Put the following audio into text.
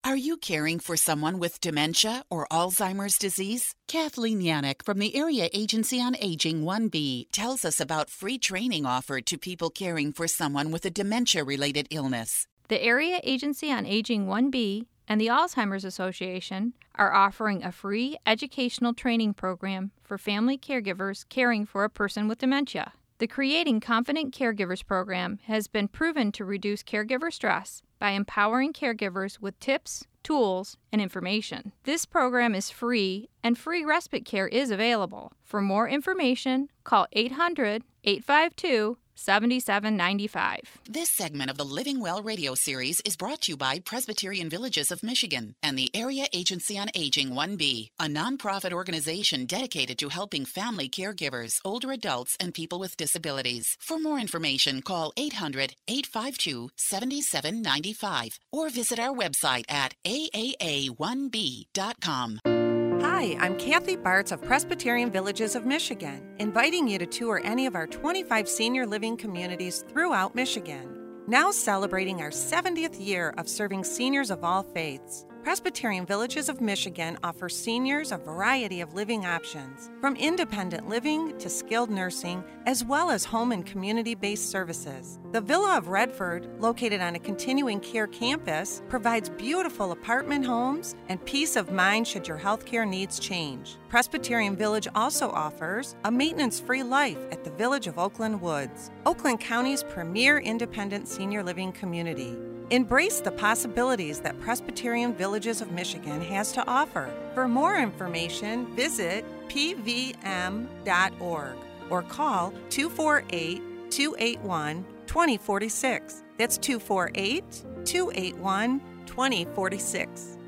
Are you caring for someone with dementia or Alzheimer's disease? Kathleen Yannick from the Area Agency on Aging 1B tells us about free training offered to people caring for someone with a dementia-related illness. The Area Agency on Aging 1B and the Alzheimer's Association are offering a free educational training program for family caregivers caring for a person with dementia. The Creating Confident Caregivers program has been proven to reduce caregiver stress by empowering caregivers with tips, tools, and information. This program is free, and free respite care is available. For more information, call 800-852-7795. This segment of the Living Well radio series is brought to you by Presbyterian Villages of Michigan and the Area Agency on Aging 1B, a nonprofit organization dedicated to helping family caregivers, older adults, and people with disabilities. For more information, call 800-852-7795 or visit our website at aaa1b.com. Hi, I'm Kathy Bartz of Presbyterian Villages of Michigan, inviting you to tour any of our 25 senior living communities throughout Michigan. Now celebrating our 70th year of serving seniors of all faiths, Presbyterian Villages of Michigan offers seniors a variety of living options, from independent living to skilled nursing, as well as home and community-based services. The Villa of Redford, located on a continuing care campus, provides beautiful apartment homes and peace of mind should your healthcare needs change. Presbyterian Village also offers a maintenance-free life at the Village of Oakland Woods, Oakland County's premier independent senior living community. Embrace the possibilities that Presbyterian Villages of Michigan has to offer. For more information, visit pvm.org or call 248-281-2046. That's 248-281-2046.